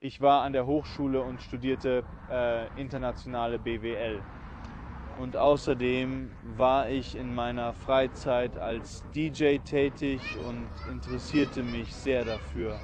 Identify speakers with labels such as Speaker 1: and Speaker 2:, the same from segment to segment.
Speaker 1: Ich war an der Hochschule und studierte internationale BWL. Und außerdem war ich in meiner Freizeit als DJ tätig und interessierte mich sehr dafür,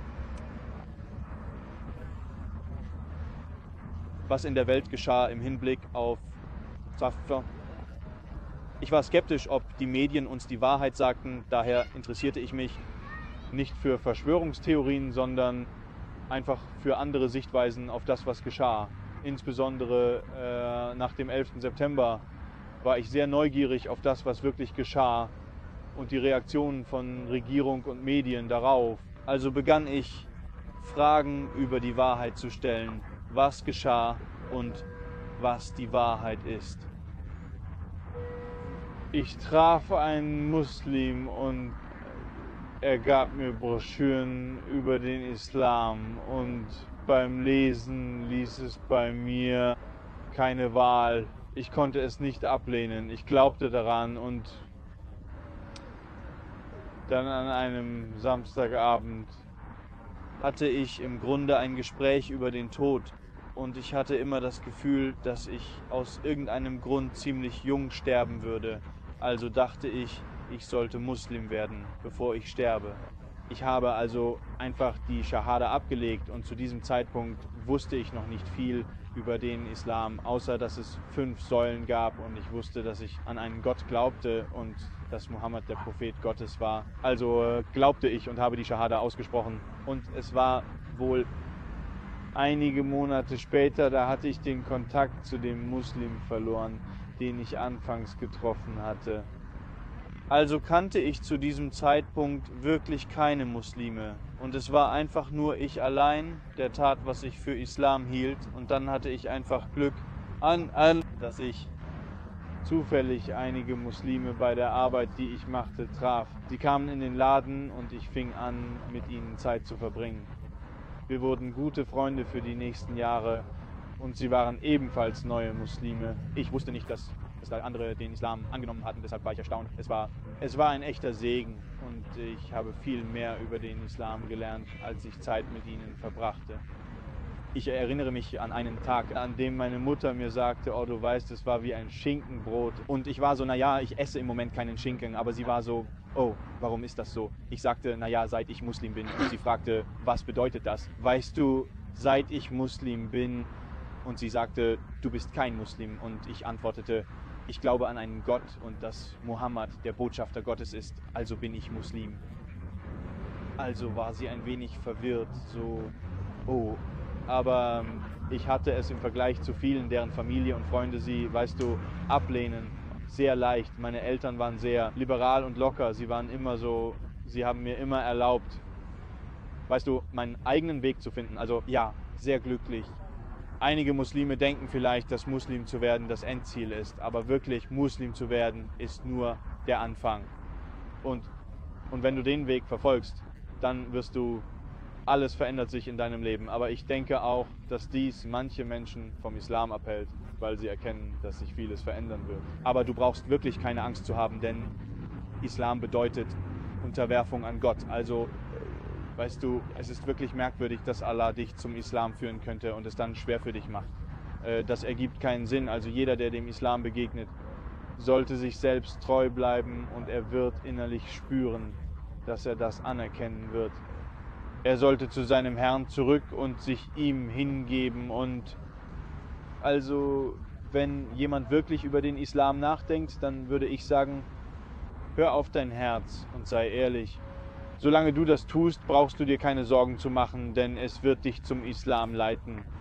Speaker 1: was in der Welt geschah im Hinblick auf Safa. Ich war skeptisch, ob die Medien uns die Wahrheit sagten, daher interessierte ich mich nicht für Verschwörungstheorien, sondern einfach für andere Sichtweisen auf das, was geschah. Insbesondere nach dem 11. September war ich sehr neugierig auf das, was wirklich geschah und die Reaktionen von Regierung und Medien darauf. Also begann ich, Fragen über die Wahrheit zu stellen, was geschah und was die Wahrheit ist. Ich traf einen Muslim und er gab mir Broschüren über den Islam und beim Lesen ließ es bei mir keine Wahl. Ich konnte es nicht ablehnen. Ich glaubte daran und dann an einem Samstagabend hatte ich im Grunde ein Gespräch über den Tod und ich hatte immer das Gefühl, dass ich aus irgendeinem Grund ziemlich jung sterben würde. Also dachte ich, ich sollte Muslim werden, bevor ich sterbe. Ich habe also einfach die Schahada abgelegt und zu diesem Zeitpunkt wusste ich noch nicht viel über den Islam, außer dass es 5 Säulen gab und ich wusste, dass ich an einen Gott glaubte und dass Mohammed der Prophet Gottes war. Also glaubte ich und habe die Schahada ausgesprochen. Und es war wohl einige Monate später, da hatte ich den Kontakt zu dem Muslim verloren, den ich anfangs getroffen hatte. Also kannte ich zu diesem Zeitpunkt wirklich keine Muslime und es war einfach nur ich allein, der tat, was ich für Islam hielt, und dann hatte ich einfach Glück dass ich zufällig einige Muslime bei der Arbeit, die ich machte, traf. Sie kamen in den Laden und ich fing an, mit ihnen Zeit zu verbringen. Wir wurden gute Freunde für die nächsten Jahre und sie waren ebenfalls neue Muslime. Ich wusste nicht, dass andere den Islam angenommen hatten, deshalb war ich erstaunt. Es war ein echter Segen und ich habe viel mehr über den Islam gelernt, als ich Zeit mit ihnen verbrachte. Ich erinnere mich an einen Tag, an dem meine Mutter mir sagte, oh, du weißt, es war wie ein Schinkenbrot. Und ich war so, naja, ich esse im Moment keinen Schinken, aber sie war so, oh, warum ist das so? Ich sagte, naja, seit ich Muslim bin. Und sie fragte, was bedeutet das? Weißt du, seit ich Muslim bin? Und sie sagte, du bist kein Muslim. Und ich antwortete, ich glaube an einen Gott und dass Mohammed der Botschafter Gottes ist, also bin ich Muslim. Also war sie ein wenig verwirrt, so, oh, aber ich hatte es im Vergleich zu vielen, deren Familie und Freunde sie, weißt du, ablehnen, sehr leicht. Meine Eltern waren sehr liberal und locker, sie waren immer so, sie haben mir immer erlaubt, weißt du, meinen eigenen Weg zu finden, also ja, sehr glücklich. Einige Muslime denken vielleicht, dass Muslim zu werden das Endziel ist, aber wirklich Muslim zu werden ist nur der Anfang. Und wenn du den Weg verfolgst, dann alles verändert sich in deinem Leben. Aber ich denke auch, dass dies manche Menschen vom Islam abhält, weil sie erkennen, dass sich vieles verändern wird. Aber du brauchst wirklich keine Angst zu haben, denn Islam bedeutet Unterwerfung an Gott. Also weißt du, es ist wirklich merkwürdig, dass Allah dich zum Islam führen könnte und es dann schwer für dich macht. Das ergibt keinen Sinn. Also jeder, der dem Islam begegnet, sollte sich selbst treu bleiben und er wird innerlich spüren, dass er das anerkennen wird. Er sollte zu seinem Herrn zurück und sich ihm hingeben. Und also, wenn jemand wirklich über den Islam nachdenkt, dann würde ich sagen, hör auf dein Herz und sei ehrlich. Solange du das tust, brauchst du dir keine Sorgen zu machen, denn es wird dich zum Islam leiten.